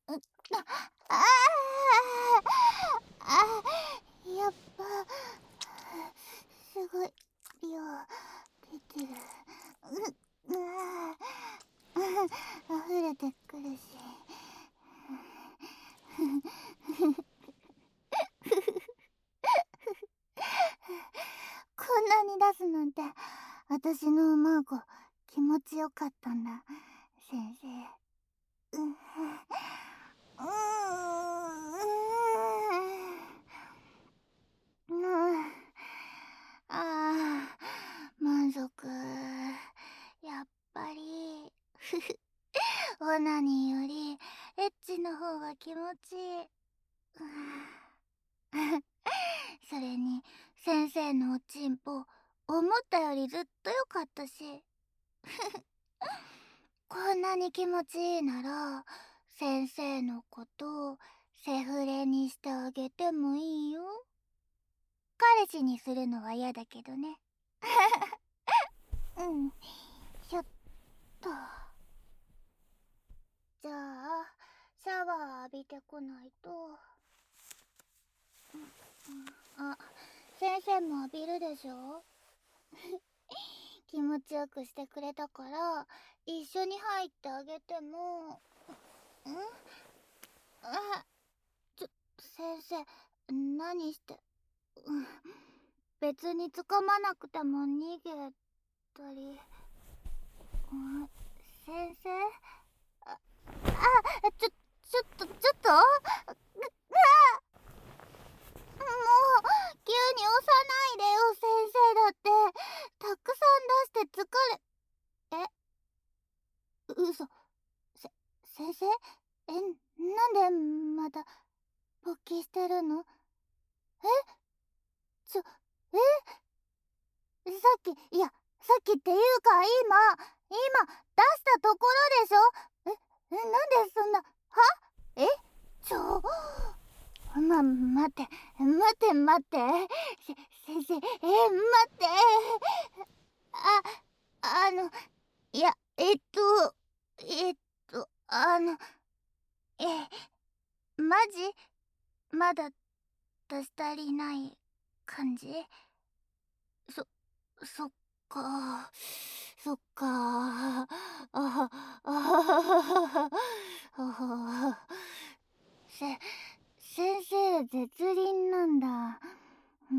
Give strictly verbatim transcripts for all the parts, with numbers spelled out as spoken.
ああ、やっぱすごい量出てる。うあ溢れてくるし。こんなに出すなんて、私のマーゴ気持ちよかったんだ、先生。ううーん、うん、ああ、満足。やっぱり、ふふ、オナニーよりエッチの方が気持ちいい。それに先生のおちんぽ思ったよりずっと良かったしこんなに気持ちいいなら先生のことをセフレにしてあげてもいいよ。彼氏にするのは嫌だけどね。うん、ひょっと。じゃあシャワー浴びてこないと。あ、先生も浴びるでしょ。気持ちよくしてくれたから一緒に入ってあげても。んあ、ちょ、先生、何して、うん、別に掴まなくても逃げたり。うん、先生、あ、あ、ちょ、ちょっと、ちょっと、ぐあ、もう急に押さないでよ。先生だってたくさん出して疲れ。え、嘘。せ先生、え、なんでまた勃起してるの？え、ちょ、え、さっき、いや、さっきっていうか今今出したところでしょ。え、え、なんでそんな、は、え、ちょ、ま、待って、待って待って。せ、先生、え、待って。あ、あの、いや、えっと、えっと、あの、え、マジまだ出し足りない感じ？そ、そっか、そっか、あ、あ、あ、あ、せ、先生絶倫なんだ。うん、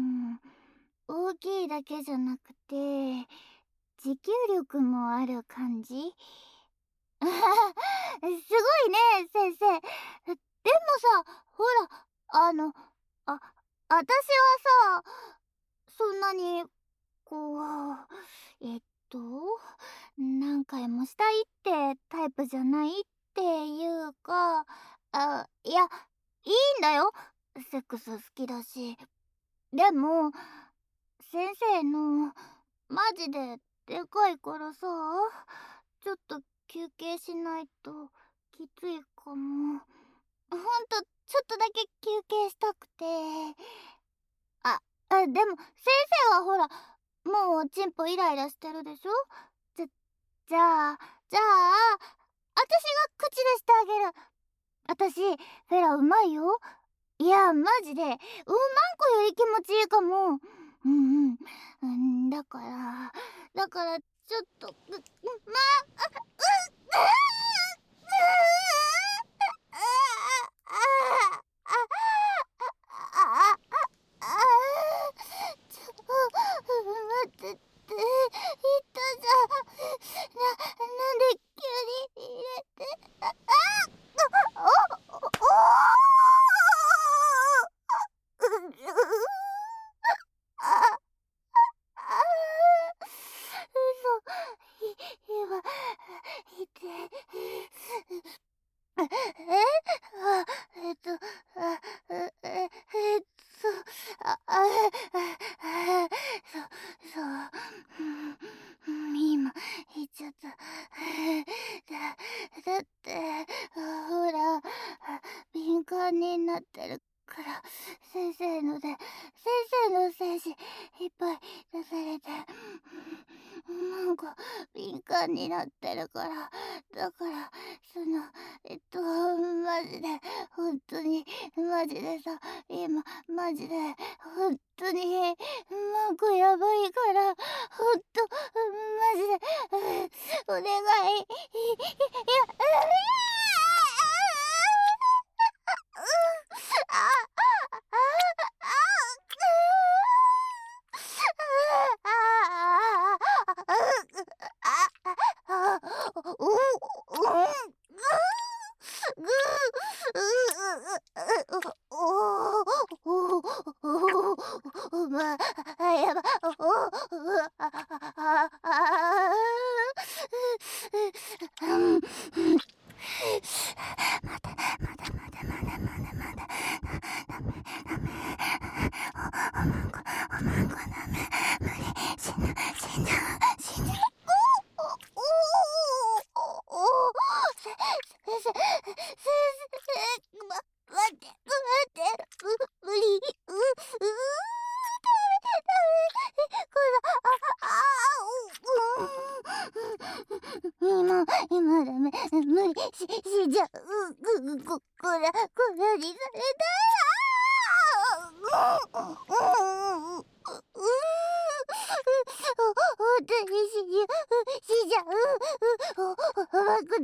大きいだけじゃなくて持久力もある感じ。すごいね、先生。でもさ、ほら、あの、あ、私はさ、そんなに、こう、えっと、何回もしたいってタイプじゃないっていうか、あ、いや、いいんだよ。セックス好きだし。でも、先生の、マジででかいからさ、ちょっと休憩しないときついかも。ほんと、ちょっとだけ休憩したくて。あ、あ、でも、先生はほら、もうおちんぽイライラしてるでしょ。じゃ、じゃあ、じゃあ、私が口でしてあげる。私、フェラうまいよ。いや、マジで、うんまんこより気持ちいいかも。うんうん。うん、だから、だから、ちょっと、う、う、ま、あ、う、う、う、ちょっと待ってって言ったじゃん。な、なんで急に入れて。あ、あ、お、お、おあ、あ、嘘、い、今、いて。え、あ、えっと、あ、え、ええっと、あ、あ、あ、そ、そう、うん、今、言っちゃった。だ、だって、ほら、敏感になってるから、先生ので、先生の精子、いっぱい出されて、 なんか敏感になってるから、だからそのえっとマジで本当にマジでさ、今マジで本当になんかやばいから本当マジで、うん、お願い。いや、あああおまあやばおあまだまだまだまだまだまだダメダメおまんこおまんこダメ無理死ぬ死ぬ死ぬおおおおせせせせま待って待って無理ううダメダメこのああ今今ダメ無理ししじゃうぐここらこらにされたらうう本当に死に死じゃうおおまくダメになる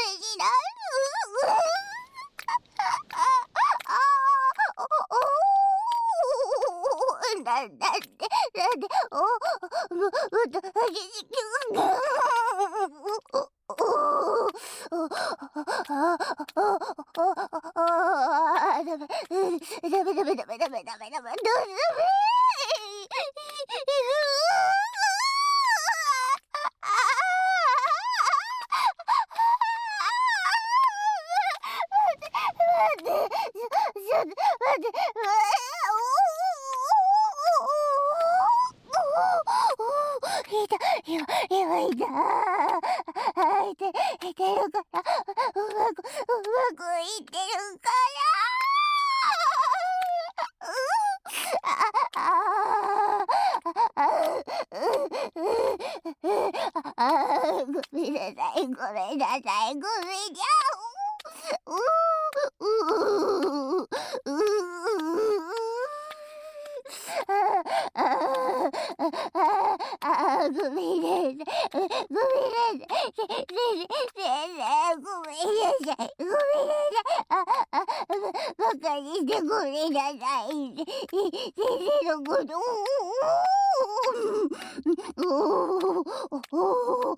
なんだってなんでおももっと激しくダメダメダメダメダメダメダメ待って待ってちょっと待っていた今今いたあいていてるからうまくうまくいってるからあごめんなさいごめんなさいごめんにゃううううあああごめんなさいごめんなさい先生先生ごめんなさいごめんなさいああバカにしてごめんなさい先生のことおおおお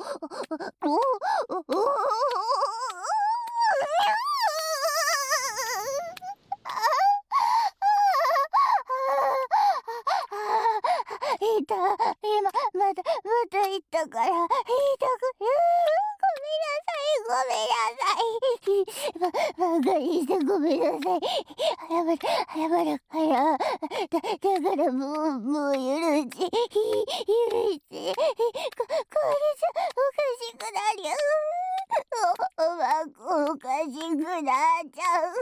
いた今またまた言ったからいたくごめんなさいごめんなさいばバカにしてごめんなさい謝る謝るからだだからもうもう許し許してここれじゃおかしくなるよおおまんこおかしくなっちゃう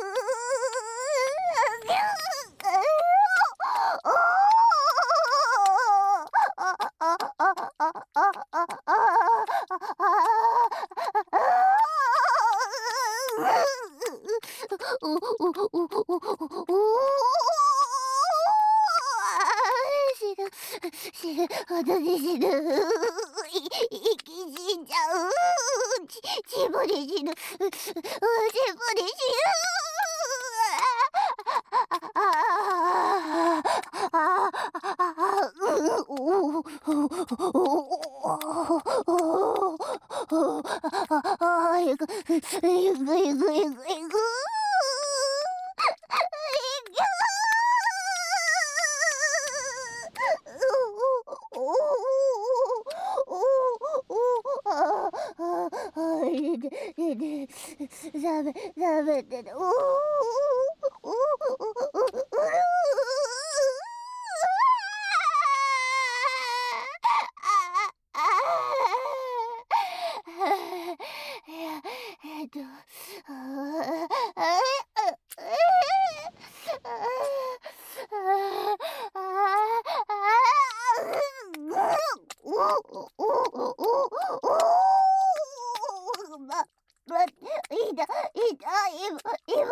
死ぬ私死ぬ息死んじゃうちちぼり死ぬちぼり死ぬゆくゆくゆくゆくダメダメっておおおいやえっとおお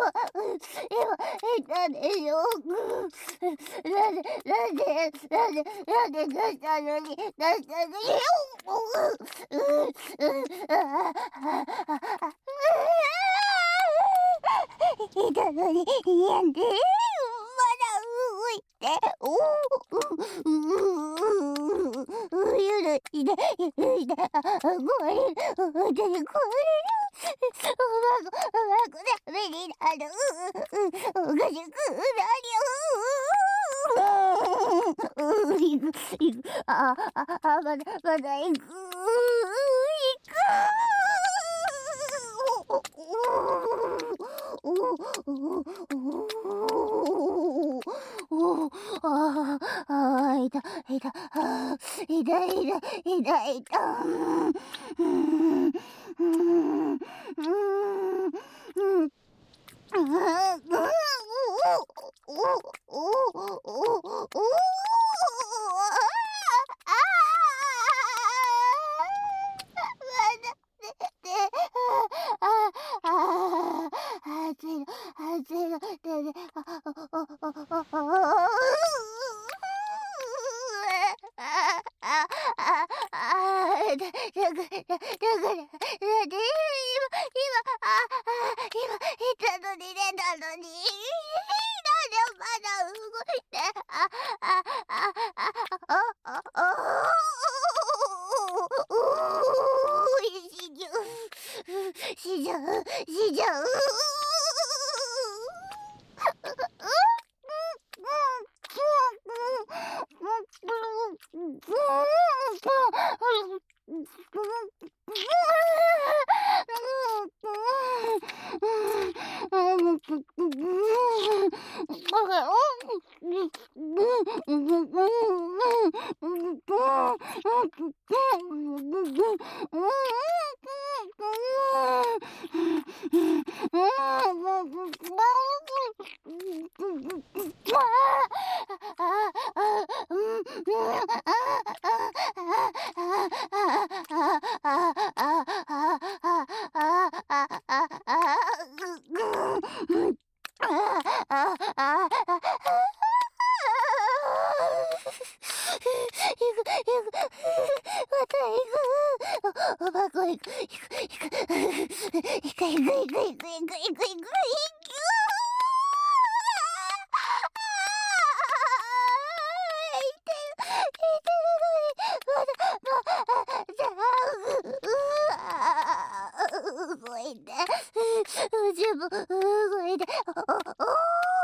今言ったでしょ。なんでなんでなんでなんで出したのに出したのにいたのにやんでまだ動いておうゆるいでゆるいでこれ本当にこれうまくうまくダメになるおかしくなるういくいくあああまだまだいくいくおおおおああいたいたあいたいたいたいたうんうんうん死じゃう死じゃうおばこ行く行く行く行く行く行く行く行く行く行く行く動いて、全部動いて、おお